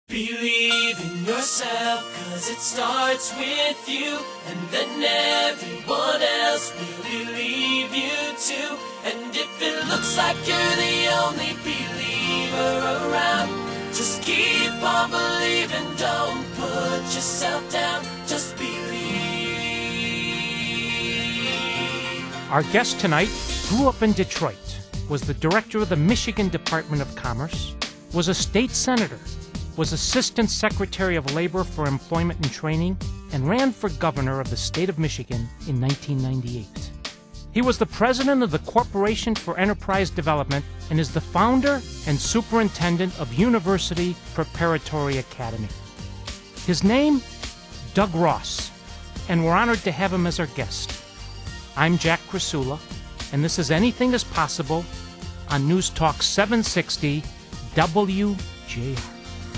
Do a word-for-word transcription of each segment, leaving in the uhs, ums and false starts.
Believe in yourself, cause it starts with you, and then everyone else will believe you too. And if it looks like you're the only believer around, just keep on believing, don't put yourself down, just believe. Our guest tonight grew up in Detroit, was the director of the Michigan Department of Commerce, was a state senator, was Assistant Secretary of Labor for Employment and Training, and ran for governor of the state of Michigan in nineteen ninety-eight. He was the president of the Corporation for Enterprise Development and is the founder and superintendent of University Preparatory Academy. His name, Doug Ross, and we're honored to have him as our guest. I'm Jack Krasula, and this is Anything is Possible on News Talk seven sixty W J R.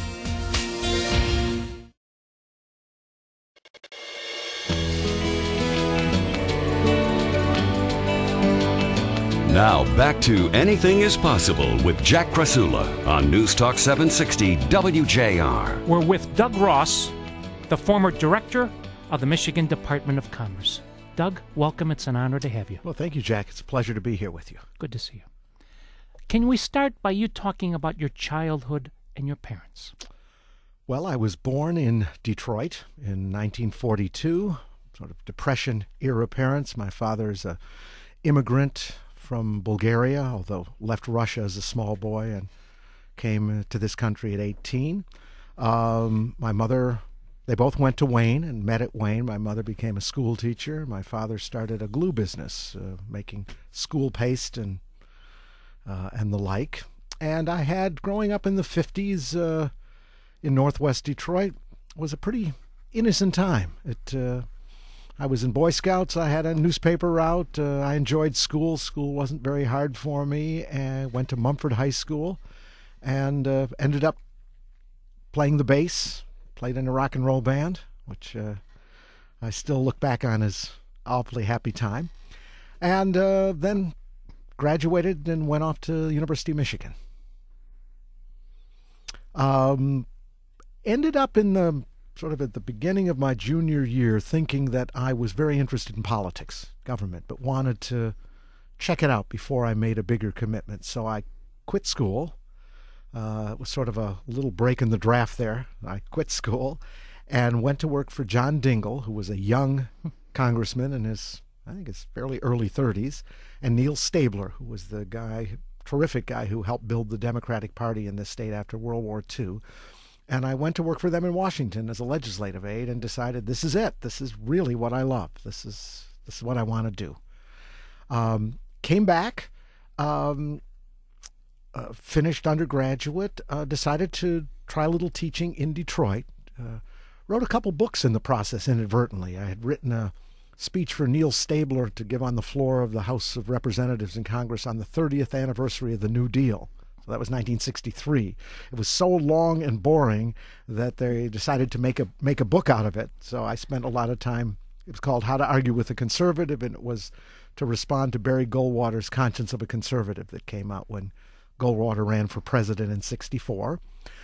Now back to Anything is Possible with Jack Krasula on News Talk seven sixty W J R. We're with Doug Ross, the former director of the Michigan Department of Commerce. Doug, welcome. It's an honor to have you. Well, thank you, Jack. It's a pleasure to be here with you. Good to see you. Can we start by you talking about your childhood and your parents? Well, I was born in Detroit in nineteen forty-two, sort of Depression-era parents. My father's an immigrant from Bulgaria, although left Russia as a small boy and came to this country at eighteen. Um, my mother, they both went to Wayne and met at Wayne. My mother became a school teacher. My father started a glue business, uh, making school paste and uh, and the like. And I had, growing up in the fifties uh, in northwest Detroit, was a pretty innocent time. It uh, I was in Boy Scouts. I had a newspaper route. Uh, I enjoyed school. School wasn't very hard for me. And went to Mumford High School and uh, ended up playing the bass, played in a rock and roll band, which uh, I still look back on as an awfully happy time. And uh, then graduated and went off to the University of Michigan. Um, ended up in the sort of at the beginning of my junior year thinking that I was very interested in politics, government, but wanted to check it out before I made a bigger commitment. So I quit school. Uh, it was sort of a little break in the draft there. I quit school and went to work for John Dingell, who was a young congressman in his, I think his fairly early thirties, and Neil Stabler, who was the guy, terrific guy who helped build the Democratic Party in this state after World War Two. And I went to work for them in Washington as a legislative aide and decided this is it. This is really what I love. This is this is what I want to do. Um, came back, um, uh, finished undergraduate, uh, decided to try a little teaching in Detroit. Uh, wrote a couple books in the process inadvertently. I had written a speech for Neil Stabler to give on the floor of the House of Representatives in Congress on the thirtieth anniversary of the New Deal. So that was nineteen sixty-three. It was so long and boring that they decided to make a make a book out of it. So I spent a lot of time. It was called How to Argue with a Conservative, and it was to respond to Barry Goldwater's Conscience of a Conservative that came out when Goldwater ran for president in sixty-four.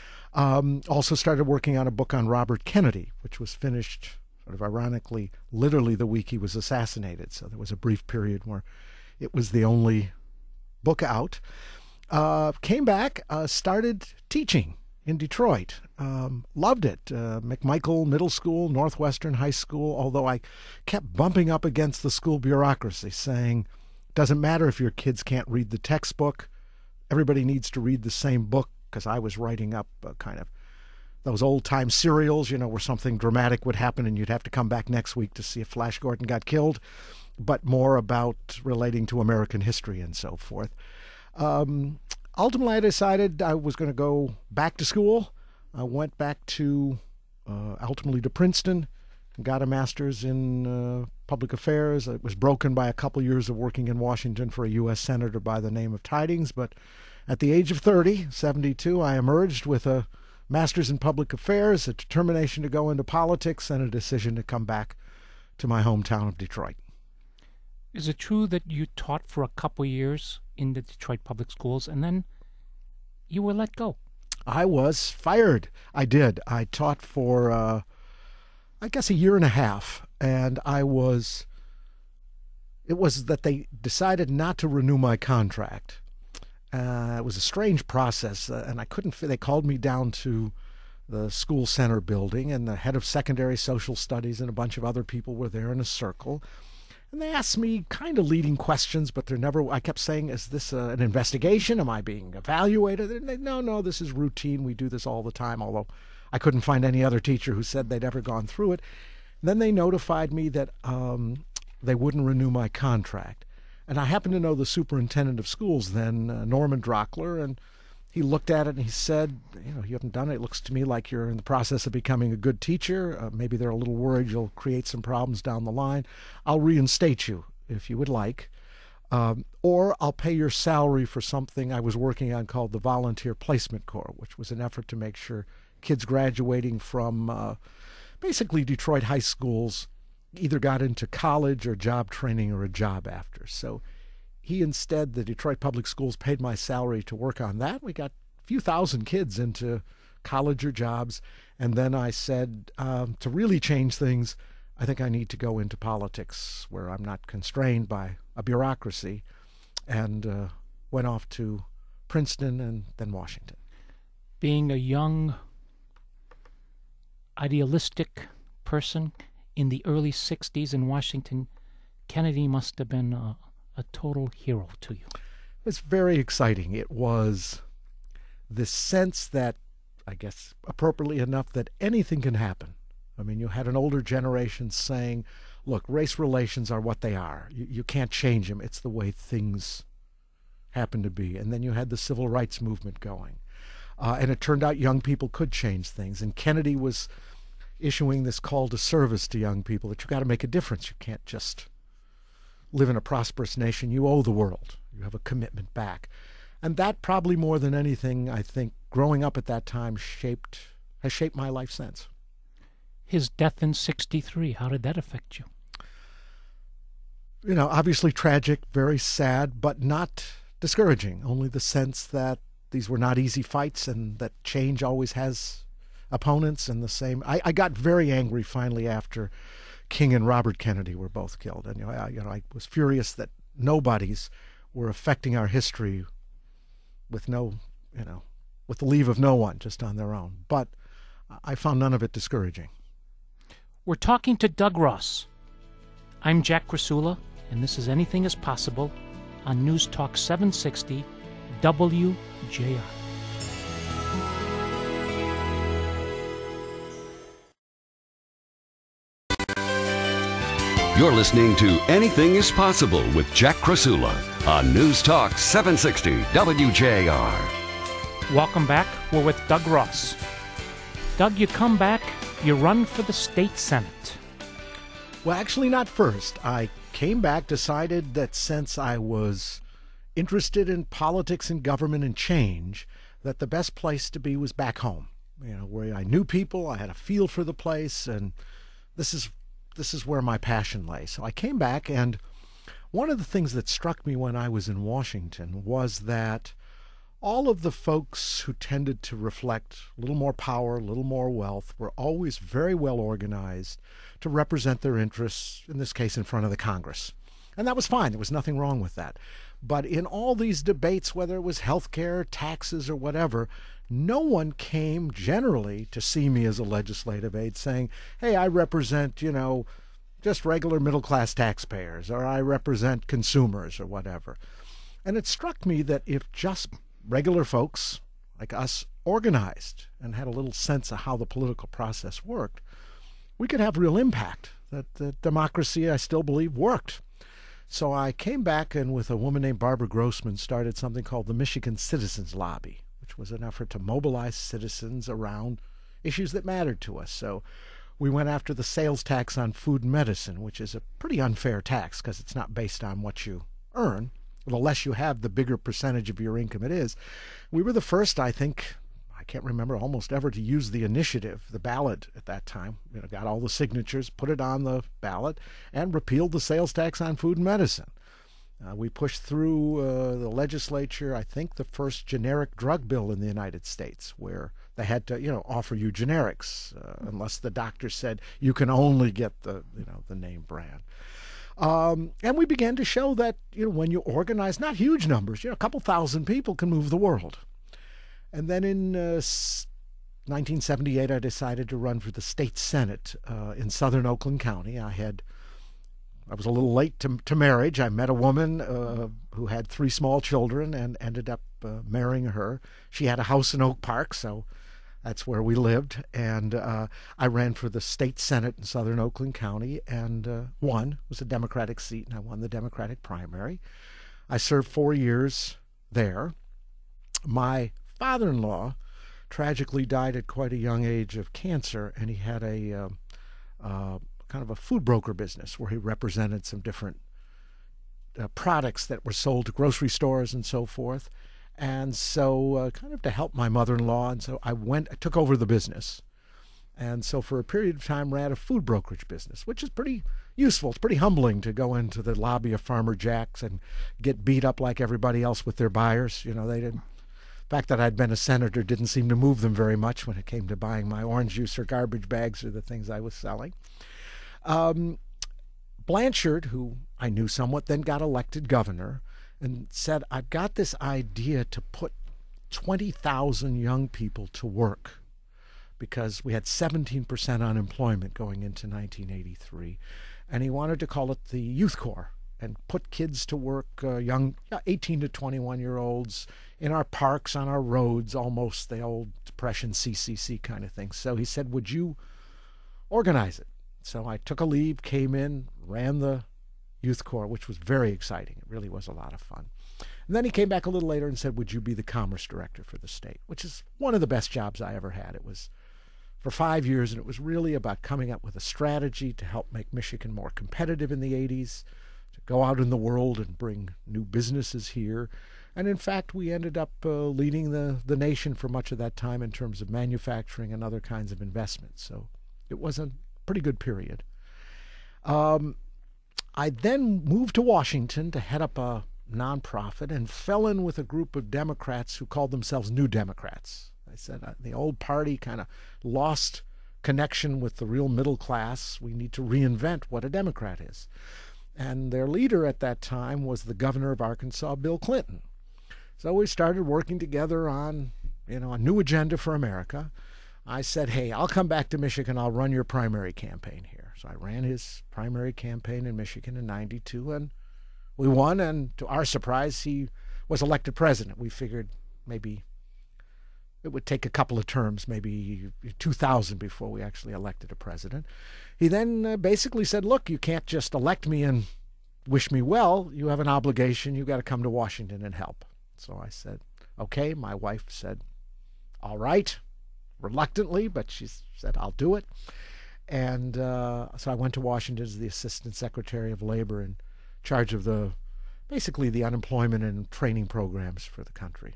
Um, also started working on a book on Robert Kennedy, which was finished sort of ironically, literally the week he was assassinated. So there was a brief period where it was the only book out. Uh, came back, uh, started teaching in Detroit. Um, loved it. Uh, McMichael Middle School, Northwestern High School, although I kept bumping up against the school bureaucracy saying, doesn't matter if your kids can't read the textbook, everybody needs to read the same book, because I was writing up uh, kind of those old-time serials, you know, where something dramatic would happen and you'd have to come back next week to see if Flash Gordon got killed, but more about relating to American history and so forth. Um, ultimately, I decided I was going to go back to school. I went back to, uh, ultimately to Princeton, got a master's in uh, public affairs. It was broken by a couple years of working in Washington for a U S senator by the name of Tidings. But at the age of thirty, seventy-two, I emerged with a master's in public affairs, a determination to go into politics, and a decision to come back to my hometown of Detroit. Is it true that you taught for a couple years in the Detroit public schools and then you were let go? I was fired. I did. I taught for, uh, I guess, a year and a half, and I was, it was that they decided not to renew my contract. Uh, it was a strange process, uh, and I couldn't, they called me down to the school center building, and the head of secondary social studies and a bunch of other people were there in a circle. And they asked me kind of leading questions, but they're never, I kept saying, is this a, an investigation? Am I being evaluated? And they, no, no, this is routine. We do this all the time, although I couldn't find any other teacher who said they'd ever gone through it. And then they notified me that um, they wouldn't renew my contract. And I happened to know the superintendent of schools then, uh, Norman Drockler, and he looked at it and he said, you know, you haven't done it. It looks to me like you're in the process of becoming a good teacher. Uh, maybe they're a little worried you'll create some problems down the line. I'll reinstate you if you would like. Um, or I'll pay your salary for something I was working on called the Volunteer Placement Corps, which was an effort to make sure kids graduating from uh, basically Detroit high schools either got into college or job training or a job after. So he instead, the Detroit Public Schools, paid my salary to work on that. We got a few thousand kids into college or jobs. And then I said, um, to really change things, I think I need to go into politics where I'm not constrained by a bureaucracy, and uh, went off to Princeton and then Washington. Being a young, idealistic person in the early sixties in Washington, Kennedy must have been a, a total hero to you. It was very exciting. It was this sense that, I guess appropriately enough, that anything can happen. I mean, you had an older generation saying, look, race relations are what they are. You, you can't change them. It's the way things happen to be. And then you had the civil rights movement going. Uh, and it turned out young people could change things. And Kennedy was issuing this call to service to young people that you got to make a difference. You can't just live in a prosperous nation. You owe the world. You have a commitment back. And that probably more than anything, I think, growing up at that time shaped has shaped my life since. His death in sixty-three, how did that affect you? You know, obviously tragic, very sad, but not discouraging. Only the sense that these were not easy fights and that change always has opponents and the same. I, I got very angry finally after King and Robert Kennedy were both killed. And, you know, I, you know, I was furious that nobodies were affecting our history with no, you know, with the leave of no one, just on their own. But I found none of it discouraging. We're talking to Doug Ross. I'm Jack Krasula, and this is Anything is Possible on News Talk seven sixty W J R. You're listening to Anything is Possible with Jack Krasula on News Talk seven sixty W J R. Welcome back. We're with Doug Ross. Doug, you come back, you run for the state senate. Well, actually not first. I came back, decided that since I was interested in politics and government and change, that the best place to be was back home, you know, where I knew people, I had a feel for the place, and this is this is where my passion lay. So I came back, and one of the things that struck me when I was in Washington was that all of the folks who tended to reflect a little more power, a little more wealth, were always very well organized to represent their interests, in this case in front of the Congress. And that was fine. There was nothing wrong with that. But in all these debates, whether it was health care, taxes, or whatever, no one came generally to see me as a legislative aide saying, hey, I represent, you know, just regular middle-class taxpayers, or I represent consumers, or whatever. And it struck me that if just regular folks like us organized and had a little sense of how the political process worked, we could have real impact, that, that democracy, I still believe, worked. So I came back and with a woman named Barbara Grossman started something called the Michigan Citizens Lobby, which was an effort to mobilize citizens around issues that mattered to us. So we went after the sales tax on food and medicine, which is a pretty unfair tax because it's not based on what you earn. The less you have, the bigger percentage of your income it is. We were the first, I think, I can't remember, almost ever to use the initiative, the ballot at that time. You know, got all the signatures, put it on the ballot, and repealed the sales tax on food and medicine. Uh, we pushed through uh, the legislature, I think, the first generic drug bill in the United States, where they had to, you know, offer you generics uh, unless the doctor said you can only get the, you know, the name brand. Um, and we began to show that, you know, when you organize, not huge numbers, you know, a couple thousand people can move the world. And then in uh, nineteen seventy-eight, I decided to run for the state senate uh, in southern Oakland County. I had, I was a little late to, to marriage. I met a woman uh, who had three small children and ended up uh, marrying her. She had a house in Oak Park, so that's where we lived. And uh, I ran for the state senate in southern Oakland County and uh, won. It was a Democratic seat, and I won the Democratic primary. I served four years there. My father-in-law tragically died at quite a young age of cancer, and he had a uh, uh, kind of a food broker business where he represented some different uh, products that were sold to grocery stores and so forth. And so uh, kind of to help my mother-in-law, and so I went, I took over the business. And so for a period of time ran a food brokerage business, which is pretty useful. It's pretty humbling to go into the lobby of Farmer Jack's and get beat up like everybody else with their buyers. You know, they didn't, the fact that I'd been a senator didn't seem to move them very much when it came to buying my orange juice or garbage bags or the things I was selling. Um, Blanchard, who I knew somewhat, then got elected governor and said, I've got this idea to put twenty thousand young people to work, because we had seventeen percent unemployment going into nineteen eighty-three. And he wanted to call it the Youth Corps and put kids to work, uh, young eighteen to twenty-one-year-olds, in our parks, on our roads, almost the old Depression C C C kind of thing. So he said, would you organize it? So I took a leave, came in, ran the Youth Corps, which was very exciting. It really was a lot of fun. And then he came back a little later and said, would you be the commerce director for the state, which is one of the best jobs I ever had. It was for five years, and it was really about coming up with a strategy to help make Michigan more competitive in the eighties, to go out in the world and bring new businesses here. And in fact, we ended up uh, leading the, the nation for much of that time in terms of manufacturing and other kinds of investments. So it was a pretty good period. Um, I then moved to Washington to head up a nonprofit and fell in with a group of Democrats who called themselves New Democrats. I said uh, the old party kind of lost connection with the real middle class. We need to reinvent what a Democrat is. And their leader at that time was the governor of Arkansas, Bill Clinton. So we started working together on, you know, a new agenda for America. I said, hey, I'll come back to Michigan. I'll run your primary campaign here. So I ran his primary campaign in Michigan in ninety-two, and we won. And to our surprise, he was elected president. We figured maybe it would take a couple of terms, maybe two thousand, before we actually elected a president. He then uh, basically said, look, you can't just elect me and wish me well. You have an obligation. You've got to come to Washington and help. So I said, okay. My wife said, all right, reluctantly, but she said, I'll do it. And uh, so I went to Washington as the Assistant Secretary of Labor in charge of the, basically the unemployment and training programs for the country.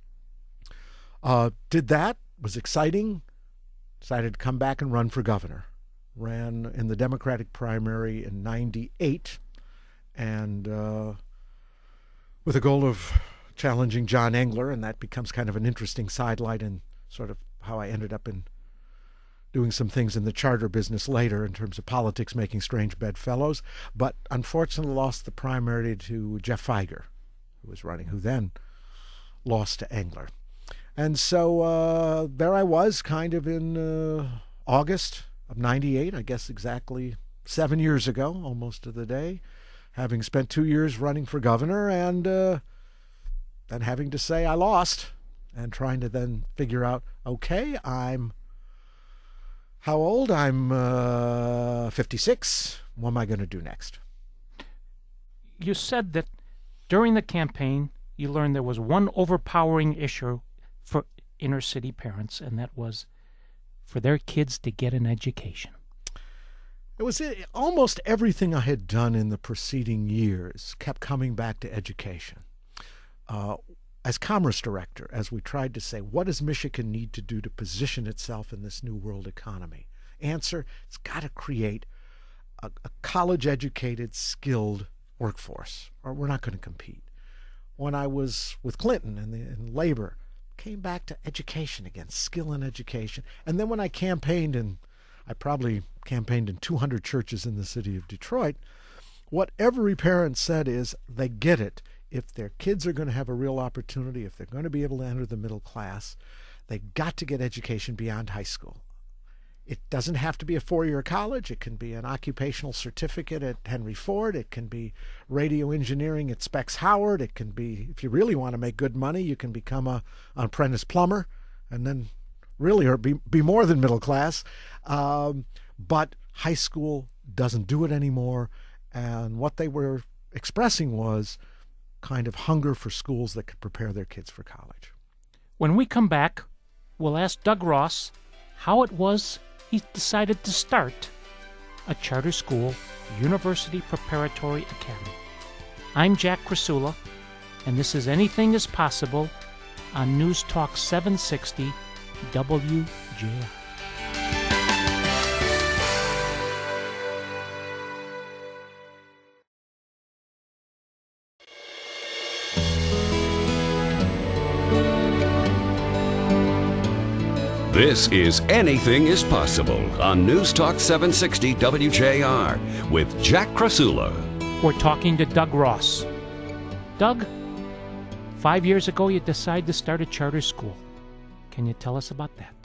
Uh, did that, was exciting, decided to come back and run for governor. Ran in the Democratic primary in ninety-eight, and uh, with a goal of challenging John Engler, and that becomes kind of an interesting sidelight in sort of how I ended up in doing some things in the charter business later in terms of politics, making strange bedfellows, but unfortunately lost the primary to Jeff Feiger, who was running, who then lost to Engler. And so uh, there I was, kind of in uh, August of ninety-eight, I guess exactly seven years ago, almost to the day, having spent two years running for governor, and uh, then having to say I lost, and trying to then figure out, okay, I'm how old? I'm uh, fifty-six. What am I going to do next? You said that during the campaign, you learned there was one overpowering issue for inner city parents, and that was for their kids to get an education. It was it, almost everything I had done in the preceding years kept coming back to education. Uh, as Commerce Director, as we tried to say, what does Michigan need to do to position itself in this new world economy? Answer, it's got to create a, a college-educated, skilled workforce, or we're not going to compete. When I was with Clinton and, the, and labor, came back to education again, skill in education. And then when I campaigned, and I probably campaigned in two hundred churches in the city of Detroit, what every parent said is they get it. If their kids are going to have a real opportunity, if they're going to be able to enter the middle class, they got to get education beyond high school. It doesn't have to be a four-year college. It can be an occupational certificate at Henry Ford. It can be radio engineering at Specs Howard. It can be, if you really want to make good money, you can become a, an apprentice plumber and then really or be, be more than middle class. Um, but high school doesn't do it anymore. And what they were expressing was kind of hunger for schools that could prepare their kids for college. When we come back, we'll ask Doug Ross how it was he decided to start a charter school, University Preparatory Academy. I'm Jack Krasula, and this is Anything is Possible on News Talk seven sixty W J R. This is Anything is Possible on News Talk seven sixty W J R with Jack Krasula. We're talking to Doug Ross. Doug, five years ago you decided to start a charter school. Can you tell us about that?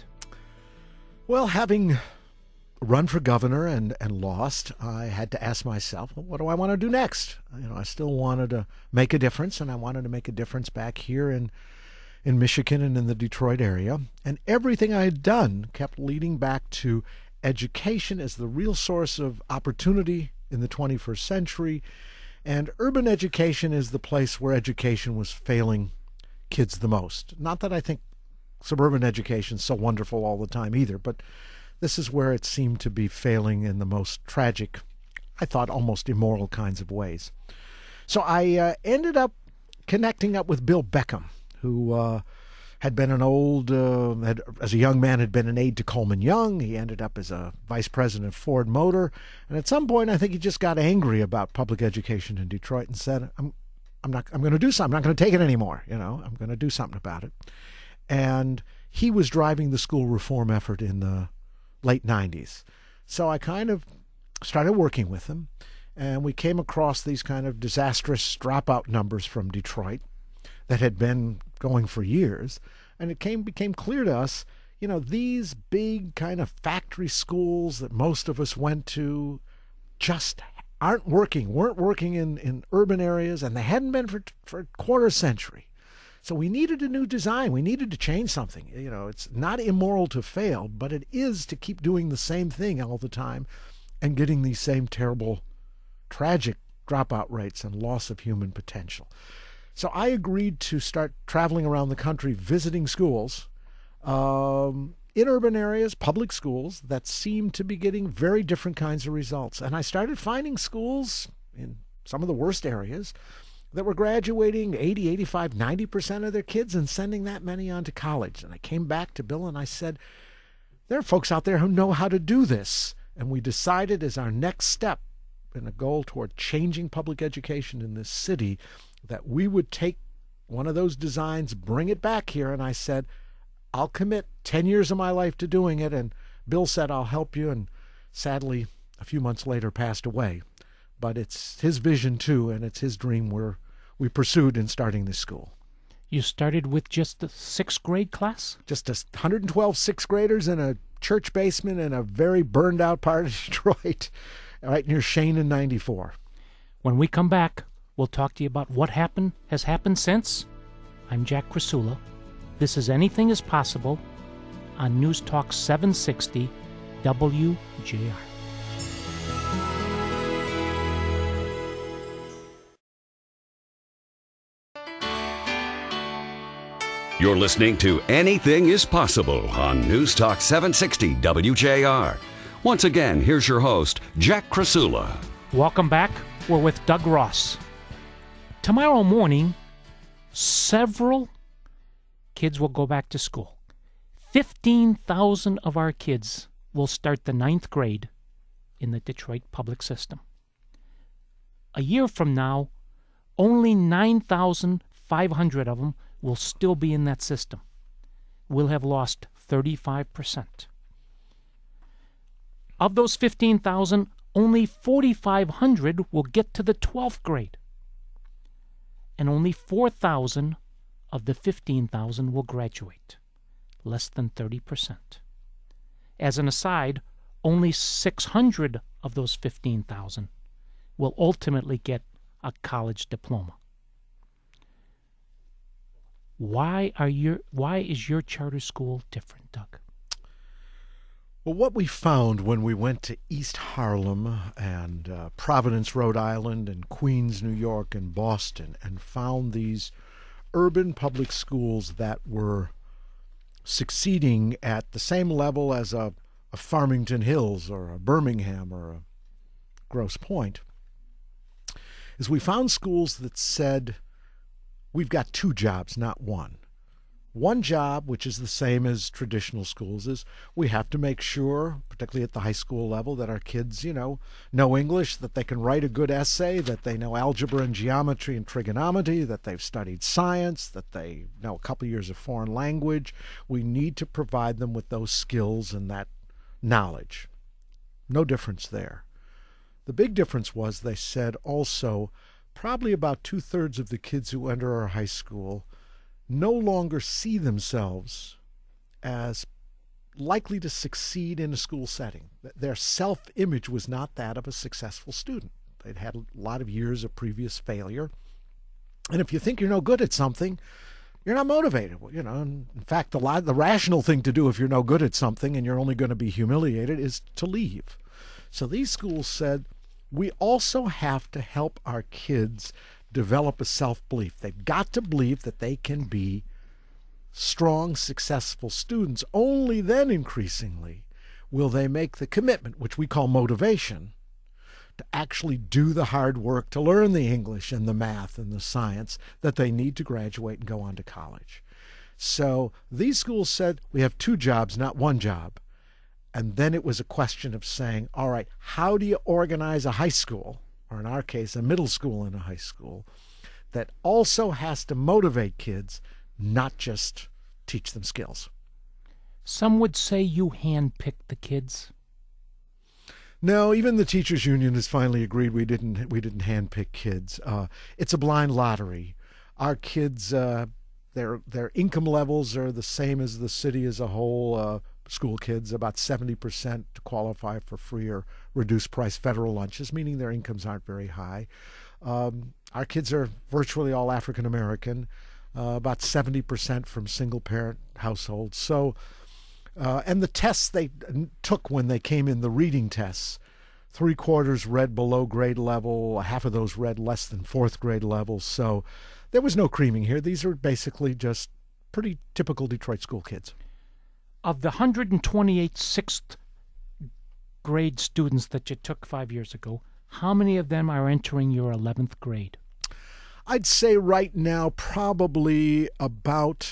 Well, having run for governor and, and lost, I had to ask myself, well, what do I want to do next? You know, I still wanted to make a difference, and I wanted to make a difference back here in in Michigan and in the Detroit area. And everything I had done kept leading back to education as the real source of opportunity in the twenty-first century. And urban education is the place where education was failing kids the most. Not that I think suburban education is so wonderful all the time either, but this is where it seemed to be failing in the most tragic, I thought almost immoral kinds of ways. So I uh, ended up connecting up with Bill Beckham, who uh, had been an old, uh, had, as a young man, had been an aide to Coleman Young. He ended up as a vice president of Ford Motor. And at some point, I think he just got angry about public education in Detroit and said, I'm, I'm not, I'm going to do something. I'm not going to take it anymore. You know, I'm going to do something about it. And he was driving the school reform effort in the late nineties. So I kind of started working with him, and we came across these kind of disastrous dropout numbers from Detroit that had been going for years, and it came became clear to us, you know, these big kind of factory schools that most of us went to just aren't working, weren't working in, in urban areas, and they hadn't been for for a quarter century. So we needed a new design. We needed to change something. You know, it's not immoral to fail, but it is to keep doing the same thing all the time and getting these same terrible, tragic dropout rates and loss of human potential. So I agreed to start traveling around the country visiting schools um, in urban areas, public schools, that seemed to be getting very different kinds of results. And I started finding schools in some of the worst areas that were graduating eighty, eighty-five, ninety percent of their kids and sending that many on to college. And I came back to Bill and I said, there are folks out there who know how to do this. And we decided as our next step in a goal toward changing public education in this city that we would take one of those designs, bring it back here. And I said, I'll commit ten years of my life to doing it. And Bill said, I'll help you. And sadly, a few months later, passed away. But it's his vision, too, and it's his dream we're, we pursued in starting this school. You started with just the sixth grade class? Just a one hundred twelve sixth graders in a church basement in a very burned-out part of Detroit, right near Shane and ninety-four. When we come back, we'll talk to you about what happened, has happened since. I'm Jack Krasula. This is Anything is Possible on News Talk seven sixty W J R. You're listening to Anything is Possible on News Talk seven sixty W J R. Once again, here's your host, Jack Krasula. Welcome back. We're with Doug Ross. Tomorrow morning, several kids will go back to school. fifteen thousand of our kids will start the ninth grade in the Detroit public system. A year from now, only nine thousand five hundred of them will still be in that system. We'll have lost thirty-five percent. Of those fifteen thousand, only forty-five hundred will get to the twelfth grade. And only four thousand of the fifteen thousand will graduate, less than thirty percent. As an aside, only six hundred of those fifteen thousand will ultimately get a college diploma. Why are your why is your charter school different, Doug? Well, what we found when we went to East Harlem and uh, Providence, Rhode Island, and Queens, New York, and Boston, and found these urban public schools that were succeeding at the same level as a, a Farmington Hills or a Birmingham or a Grosse Pointe, is we found schools that said, we've got two jobs, not one. One job, which is the same as traditional schools, is we have to make sure, particularly at the high school level, that our kids, you know, know English, that they can write a good essay, that they know algebra and geometry and trigonometry, that they've studied science, that they know a couple years of foreign language. We need to provide them with those skills and that knowledge. No difference there. The big difference was they said also probably about two-thirds of the kids who enter our high school no longer see themselves as likely to succeed in a school setting. Their self-image was not that of a successful student. They'd had a lot of years of previous failure. And if you think you're no good at something, you're not motivated. Well, you know, in fact, the, the rational thing to do if you're no good at something and you're only going to be humiliated is to leave. So these schools said, we also have to help our kids develop a self-belief. They've got to believe that they can be strong, successful students. Only then, increasingly, will they make the commitment, which we call motivation, to actually do the hard work to learn the English and the math and the science that they need to graduate and go on to college. So these schools said, we have two jobs, not one job. And then it was a question of saying, all right, how do you organize a high school, or in our case, a middle school and a high school, that also has to motivate kids, not just teach them skills? Some would say you handpicked the kids. No, even the teachers union has finally agreed we didn't we didn't handpick kids. Uh, it's a blind lottery. Our kids, uh, their their income levels are the same as the city as a whole. Uh, school kids, about seventy percent to qualify for free or reduced price federal lunches, meaning their incomes aren't very high. Um, our kids are virtually all African American, uh, about seventy percent from single parent households. So, uh, and the tests they took when they came in, the reading tests, three quarters read below grade level, half of those read less than fourth grade level. So there was no creaming here. These are basically just pretty typical Detroit school kids. Of the one hundred twenty-eight sixth grade students that you took five years ago, how many of them are entering your eleventh grade? I'd say right now probably about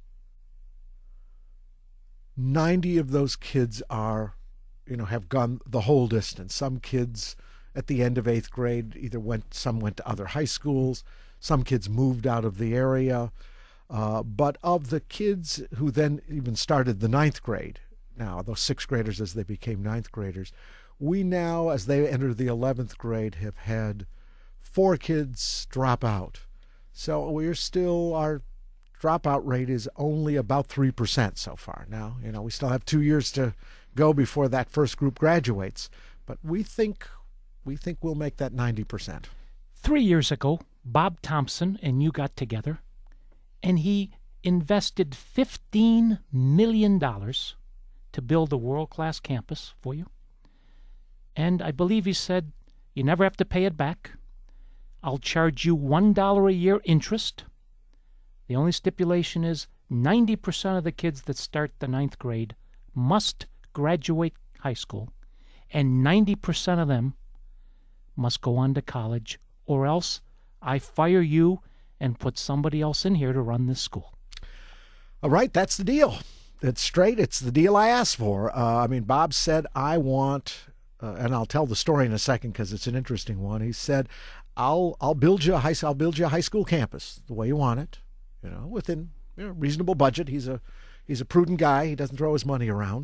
ninety of those kids are, you know, have gone the whole distance. Some kids at the end of eighth grade either went, some went to other high schools, some kids moved out of the area. Uh, but of the kids who then even started the ninth grade, now those sixth graders as they became ninth graders, we now, as they enter the eleventh grade, have had four kids drop out. So we're still, our dropout rate is only about three percent so far. Now, you know, we still have two years to go before that first group graduates, but we think we think we'll make that ninety percent. Three years ago, Bob Thompson and you got together, and he invested fifteen million dollars to build a world-class campus for you. And I believe he said, you never have to pay it back. I'll charge you one dollar a year interest. The only stipulation is ninety percent of the kids that start the ninth grade must graduate high school, and ninety percent of them must go on to college, or else I fire you and put somebody else in here to run this school. All right, that's the deal. It's straight. It's the deal I asked for. Uh, I mean, Bob said, I want, uh, and I'll tell the story in a second because it's an interesting one. He said, I'll I'll build you a high I'll build you a high school campus the way you want it, you know, within you know, reasonable budget. He's a he's a prudent guy. He doesn't throw his money around,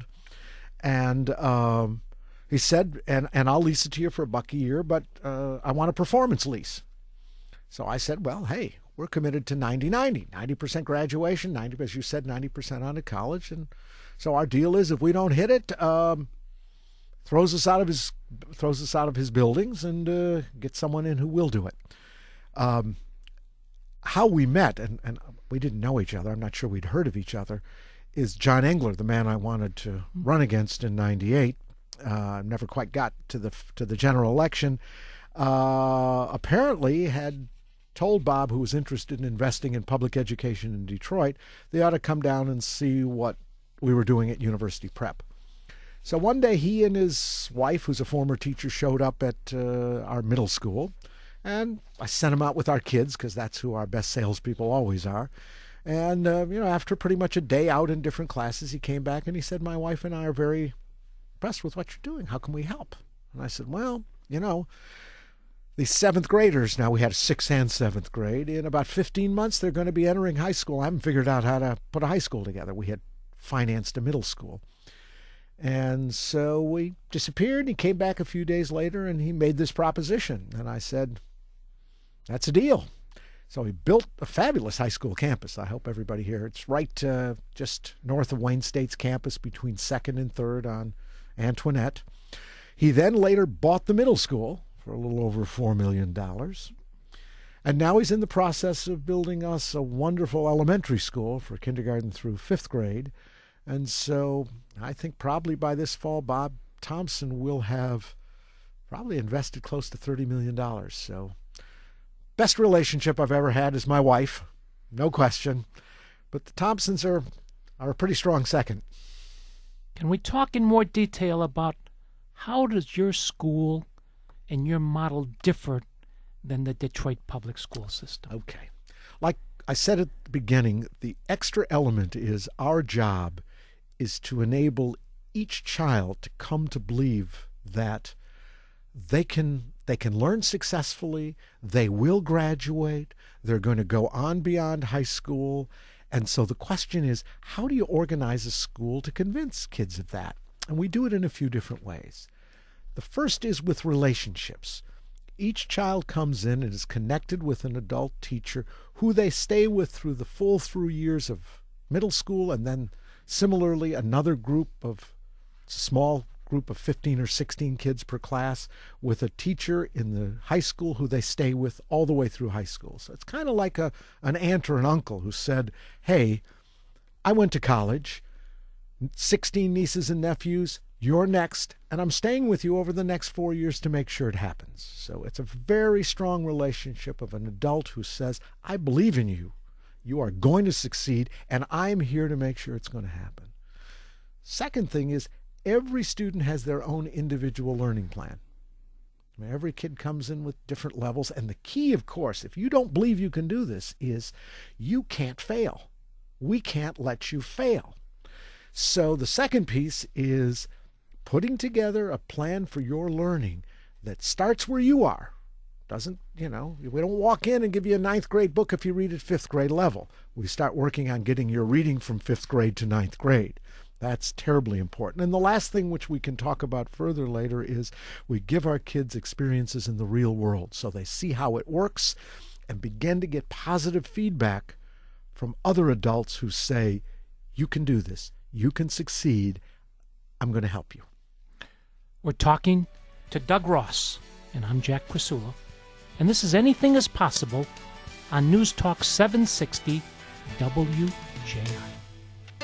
and um, he said, and and I'll lease it to you for a buck a year, but uh, I want a performance lease. So I said, well, hey, we're committed to ninety ninety, ninety percent graduation, ninety, as you said, ninety percent on to college, and so our deal is if we don't hit it, um, throws us out of his throws us out of his buildings and uh, gets someone in who will do it. Um, how we met, and, and we didn't know each other, I'm not sure we'd heard of each other, is John Engler, the man I wanted to run against in ninety-eight. Uh, never quite got to the to the general election. Uh, apparently had told Bob, who was interested in investing in public education in Detroit, they ought to come down and see what we were doing at University Prep. So one day he and his wife, who's a former teacher, showed up at uh, our middle school, and I sent him out with our kids because that's who our best salespeople always are. And uh, you know, after pretty much a day out in different classes, he came back and he said, "My wife and I are very impressed with what you're doing. How can we help?" And I said, "Well, you know, these seventh graders, now we had sixth and seventh grade, in about fifteen months they're going to be entering high school. I haven't figured out how to put a high school together. We had financed a middle school." And so we disappeared, and he came back a few days later and he made this proposition. And I said, that's a deal. So he built a fabulous high school campus. I hope everybody here, it's right uh, just north of Wayne State's campus between second and third on Antoinette. He then later bought the middle school for a little over four million dollars. And now he's in the process of building us a wonderful elementary school for kindergarten through fifth grade. And so I think probably by this fall, Bob Thompson will have probably invested close to thirty million dollars. So best relationship I've ever had is my wife, no question. But the Thompsons are, are a pretty strong second. Can we talk in more detail about how does your school and your model differ than the Detroit public school system? Okay. Like I said at the beginning, the extra element is our job is to enable each child to come to believe that they can they can learn successfully, they will graduate, they're going to go on beyond high school. And so the question is, how do you organize a school to convince kids of that? And we do it in a few different ways. The first is with relationships. Each child comes in and is connected with an adult teacher who they stay with through the full through years of middle school, and then similarly another group of small group of fifteen or sixteen kids per class with a teacher in the high school who they stay with all the way through high school. So it's kind of like a an aunt or an uncle who said, hey, I went to college, sixteen nieces and nephews, you're next, and I'm staying with you over the next four years to make sure it happens. So it's a very strong relationship of an adult who says, I believe in you. You are going to succeed, and I'm here to make sure it's going to happen. Second thing is, every student has their own individual learning plan. I mean, every kid comes in with different levels, and the key, of course, if you don't believe you can do this, is you can't fail. We can't let you fail. So the second piece is putting together a plan for your learning that starts where you are. Doesn't, you know, we don't walk in and give you a ninth grade book if you read at fifth grade level. We start working on getting your reading from fifth grade to ninth grade. That's terribly important. And the last thing, which we can talk about further later, is we give our kids experiences in the real world so they see how it works and begin to get positive feedback from other adults who say, you can do this, you can succeed, I'm going to help you. We're talking to Doug Ross, and I'm Jack Krasula. And this is Anything is Possible on News Talk seven sixty W J I.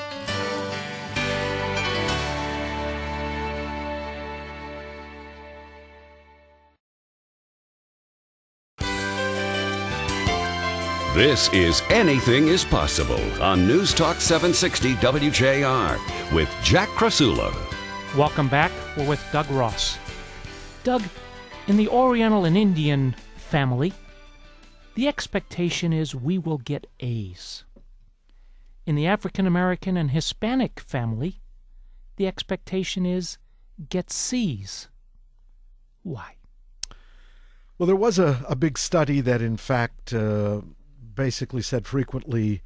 This is Anything is Possible on News Talk seven sixty W J R with Jack Krasula. Welcome back. We're with Doug Ross. Doug, in the Oriental and Indian family, the expectation is we will get A's. In the African American and Hispanic family, the expectation is get C's. Why? Well, there was a, a big study that, in fact, uh, basically said frequently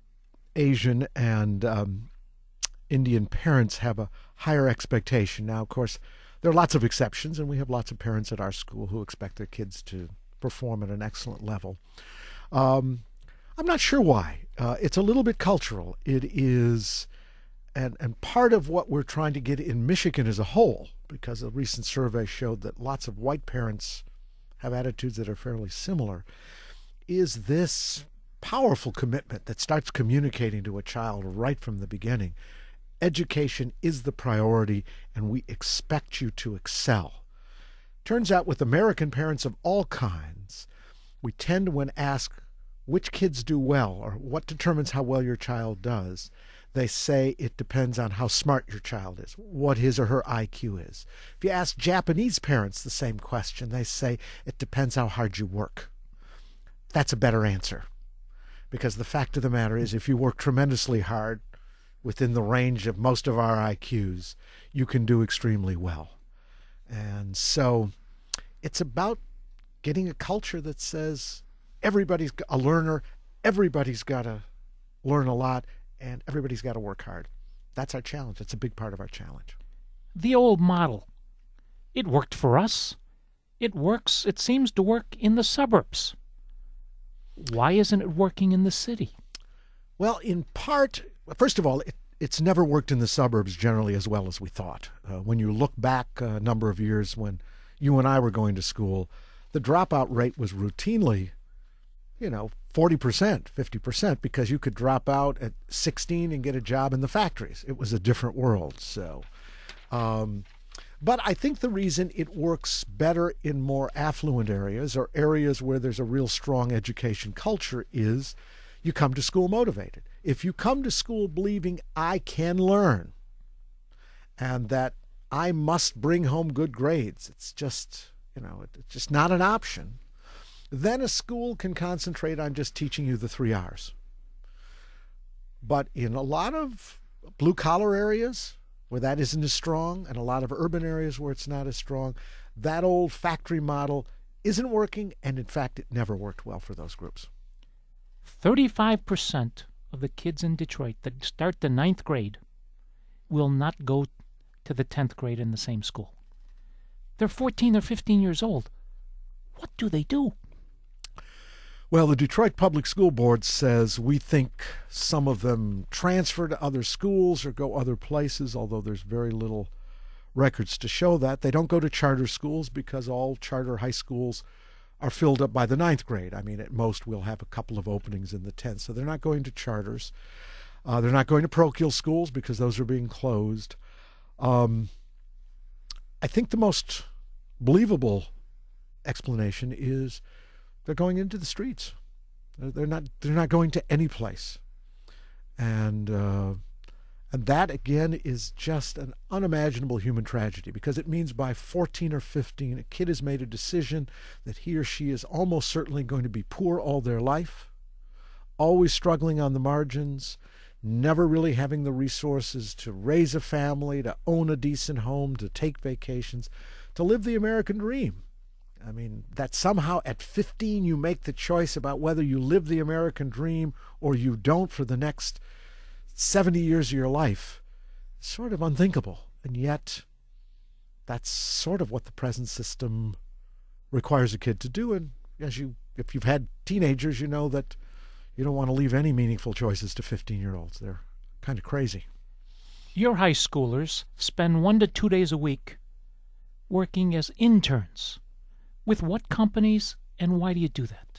Asian and um, Indian parents have a higher expectation. Now, of course, there are lots of exceptions, and we have lots of parents at our school who expect their kids to perform at an excellent level. Um, I'm not sure why. Uh, it's a little bit cultural. It is, and, and part of what we're trying to get in Michigan as a whole, because a recent survey showed that lots of white parents have attitudes that are fairly similar, is this powerful commitment that starts communicating to a child right from the beginning. Education is the priority, and we expect you to excel. Turns out with American parents of all kinds, we tend to, when asked which kids do well or what determines how well your child does, they say it depends on how smart your child is, what his or her I Q is. If you ask Japanese parents the same question, they say it depends how hard you work. That's a better answer, because the fact of the matter is if you work tremendously hard within the range of most of our I Qs, you can do extremely well. And so it's about getting a culture that says everybody's a learner, everybody's got to learn a lot, and everybody's got to work hard. That's our challenge. That's a big part of our challenge. The old model. It worked for us. It works, it seems to work in the suburbs. Why isn't it working in the city? Well, in part, first of all, it, it's never worked in the suburbs generally as well as we thought. Uh, when you look back a number of years when you and I were going to school, the dropout rate was routinely, you know, forty percent, fifty percent, because you could drop out at sixteen and get a job in the factories. It was a different world. So, um, but I think the reason it works better in more affluent areas or areas where there's a real strong education culture is you come to school motivated. If you come to school believing I can learn and that I must bring home good grades, it's just, you know, it's just not an option, then a school can concentrate on just teaching you the three R's. But in a lot of blue-collar areas where that isn't as strong, and a lot of urban areas where it's not as strong, that old factory model isn't working, and in fact, it never worked well for those groups. thirty-five percent of the kids in Detroit that start the ninth grade will not go to the tenth grade in the same school. They're fourteen or fifteen years old. What do they do? Well, the Detroit Public School Board says we think some of them transfer to other schools or go other places, although there's very little records to show that. They don't go to charter schools because all charter high schools are filled up by the ninth grade. I mean, at most we'll have a couple of openings in the tenth, so they're not going to charters. Uh, they're not going to parochial schools because those are being closed. Um, I think the most believable explanation is they're going into the streets. They're not. They're not going to any place, and uh, and that again is just an unimaginable human tragedy, because it means by fourteen or fifteen, a kid has made a decision that he or she is almost certainly going to be poor all their life, always struggling on the margins, never really having the resources to raise a family, to own a decent home, to take vacations, to live the American dream. I mean, that somehow at fifteen you make the choice about whether you live the American dream or you don't for the next seventy years of your life. It's sort of unthinkable. And yet, that's sort of what the present system requires a kid to do. And as you, if you've had teenagers, you know that you don't want to leave any meaningful choices to fifteen-year-olds. They're kind of crazy. Your high schoolers spend one to two days a week working as interns. With what companies, and why do you do that?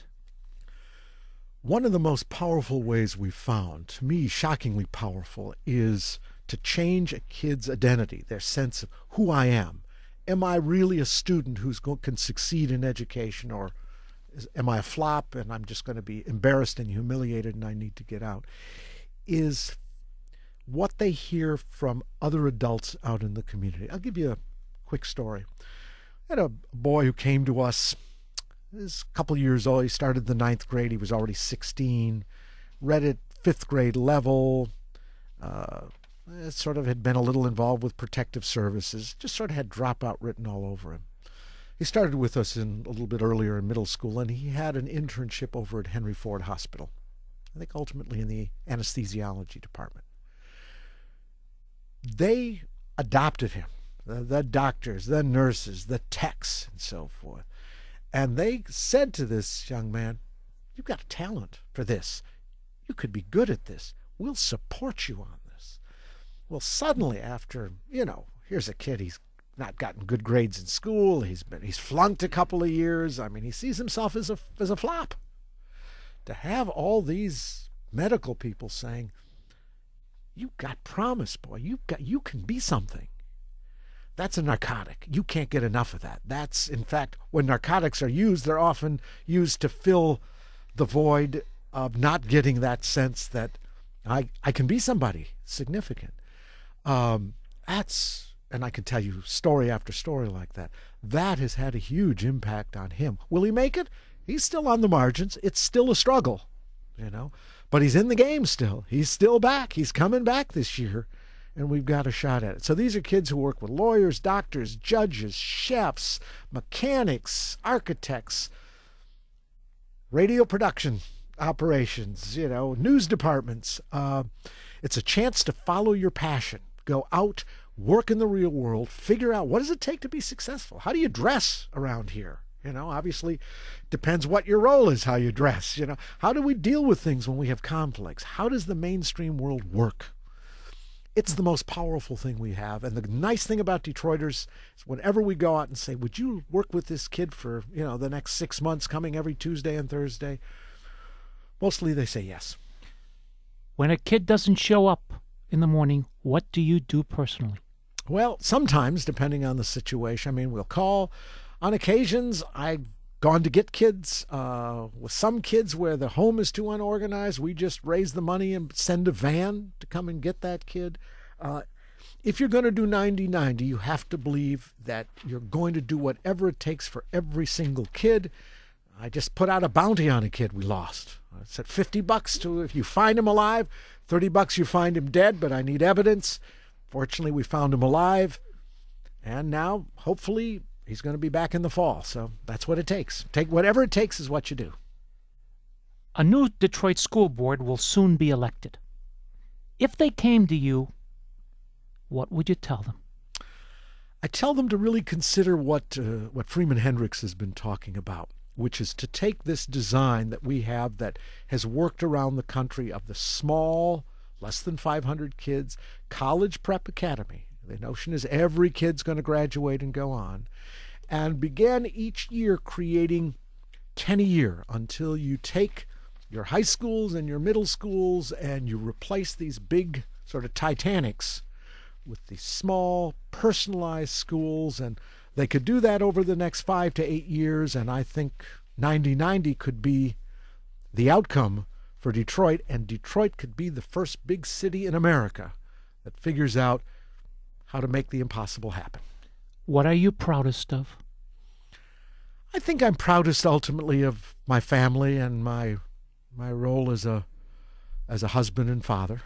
One of the most powerful ways we've found, to me shockingly powerful, is to change a kid's identity, their sense of who I am. Am I really a student who can succeed in education, or is, am I a flop and I'm just going to be embarrassed and humiliated and I need to get out? Is what they hear from other adults out in the community. I'll give you a quick story. I had a boy who came to us. He was a couple years old. He started the ninth grade. He was already sixteen. Read at fifth grade level. Uh, sort of had been a little involved with protective services. Just sort of had dropout written all over him. He started with us in a little bit earlier in middle school, and he had an internship over at Henry Ford Hospital. I think ultimately in the anesthesiology department. They adopted him, the, the doctors, the nurses, the techs, and so forth. And they said to this young man, "You've got a talent for this. You could be good at this. We'll support you on this." Well, suddenly after, you know, here's a kid, he's not gotten good grades in school. He's been he's flunked a couple of years. I mean, he sees himself as a as a flop. To have all these medical people saying, "You've got promise, boy. You've got you can be something." That's a narcotic. You can't get enough of that. That's, in fact, when narcotics are used, they're often used to fill the void of not getting that sense that I I can be somebody significant. Um, that's And I can tell you story after story like that. That has had a huge impact on him. Will he make it? He's still on the margins. It's still a struggle, you know. But he's in the game still. He's still back. He's coming back this year, and we've got a shot at it. So these are kids who work with lawyers, doctors, judges, chefs, mechanics, architects, radio production operations, you know, news departments. Uh, it's a chance to follow your passion. Go out, work in the real world, figure out what does it take to be successful? How do you dress around here? You know, obviously depends what your role is, how you dress. You know, how do we deal with things when we have conflicts? How does the mainstream world work? It's the most powerful thing we have. And the nice thing about Detroiters is whenever we go out and say, "Would you work with this kid for, you know, the next six months coming every Tuesday and Thursday?" Mostly they say yes. When a kid doesn't show up in the morning, what do you do personally? Well, sometimes, depending on the situation, I mean, we'll call. On occasions, I've gone to get kids. Uh, with some kids where the home is too unorganized, we just raise the money and send a van to come and get that kid. Uh, if you're going to do ninety ninety, you have to believe that you're going to do whatever it takes for every single kid. I just put out a bounty on a kid we lost. I said fifty bucks to if you find him alive, thirty bucks you find him dead, but I need evidence. Fortunately, we found him alive, and now, hopefully, he's going to be back in the fall. So that's what it takes. Take whatever it takes is what you do. A new Detroit school board will soon be elected. If they came to you, what would you tell them? I tell them to really consider what uh, what Freeman Hendricks has been talking about, which is to take this design that we have that has worked around the country of the small, less than five hundred kids, college prep academy. The notion is every kid's going to graduate and go on, and begin each year creating ten a year until you take your high schools and your middle schools and you replace these big sort of Titanics with these small, personalized schools. And they could do that over the next five to eight years, and I think ninety ninety could be the outcome for Detroit, and Detroit could be the first big city in America that figures out how to make the impossible happen. What are you proudest of? I think I'm proudest ultimately of my family and my my role as a as a husband and father.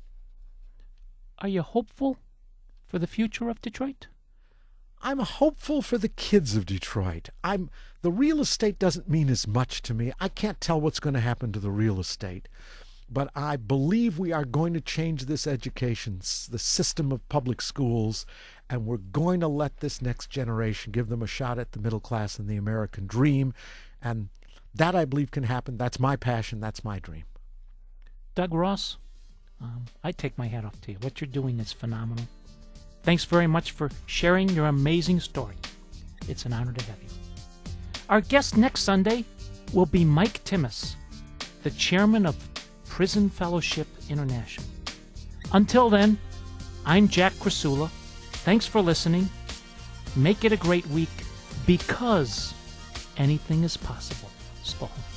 Are you hopeful for the future of Detroit? I'm hopeful for the kids of Detroit. I'm the real estate doesn't mean as much to me. I can't tell what's going to happen to the real estate. But I believe we are going to change this education, the system of public schools, and we're going to let this next generation give them a shot at the middle class and the American dream. And that, I believe, can happen. That's my passion. That's my dream. Doug Ross, um, I take my hat off to you. What you're doing is phenomenal. Thanks very much for sharing your amazing story. It's an honor to have you. Our guest next Sunday will be Mike Timmis, the chairman of Prison Fellowship International. Until then, I'm Jack Krasula. Thanks for listening. Make it a great week, because anything is possible. Spahn.